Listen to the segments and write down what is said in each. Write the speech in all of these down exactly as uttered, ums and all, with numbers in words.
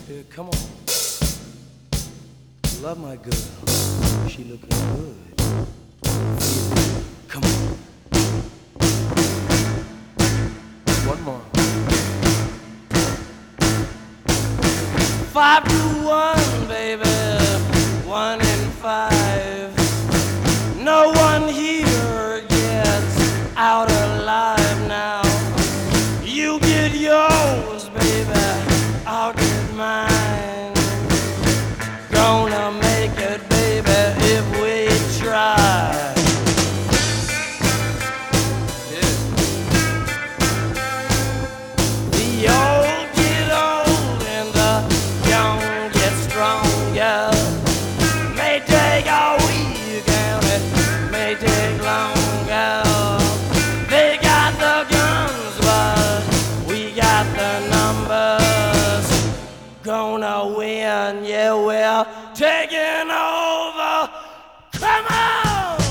Yeah, come on. Love my girl. She looking good. Come on. One more. Five to one, baby. One in five. No one here gets out alive now. You get yours, baby. I'll get mine. Gonna make it, baby, if we try. Yeah. The old get old and the young get stronger. May take a week and it may take longer. They got the guns, but we got the numbers. Gonna win, yeah, we're taking over. Come on!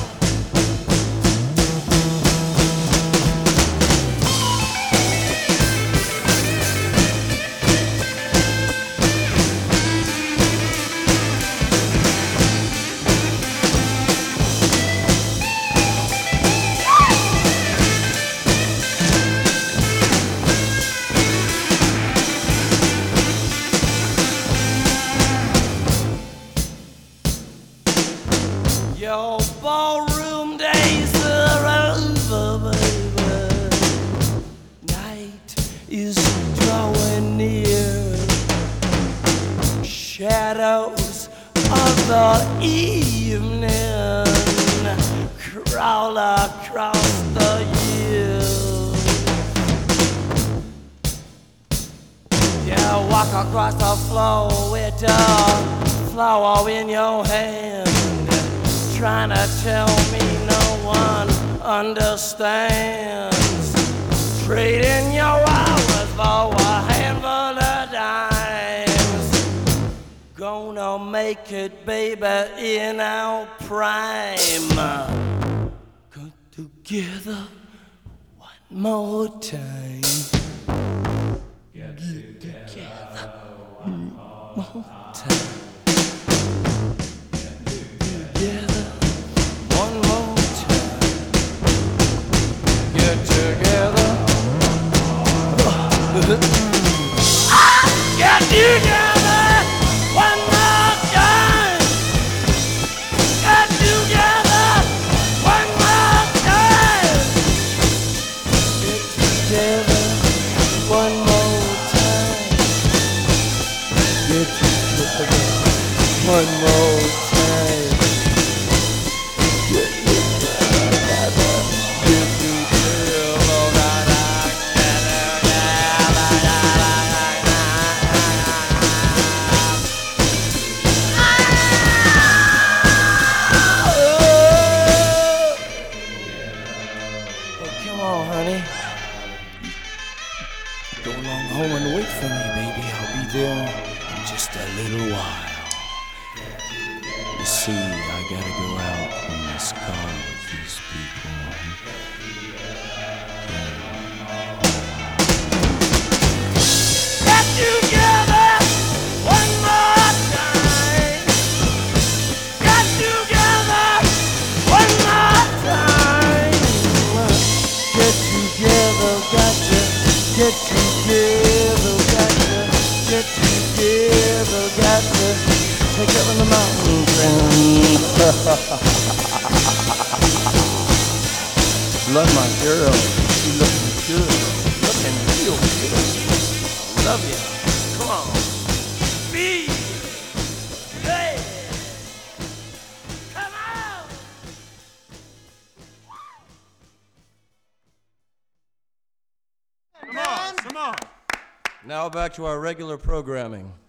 Your ballroom days are over, baby. Night is drawing near. Shadows of the evening crawl across the hills. Yeah, walk across the floor with a flower in your hand. Trying to tell me no one understands. Trading your hours for a handful of dimes. Gonna make it, baby, in our prime. Come together one more time. Get together one more time. Ah, get together one more time. Get together one more time. Get together one more time. Get together one more time. Get together. Get Come on, honey. Go along home and wait for me, baby. I'll be there in just a little while. You see, I gotta go out in this car with these people. Get together one more time. Get together one more time. Get together, gotcha. Get together, gotcha. Get together, gotcha. Take up in the mountains and love my girl. She looking good. Looking real good. Love you. Come on. Be there. Come on. Come on, come on. Now back to our regular programming.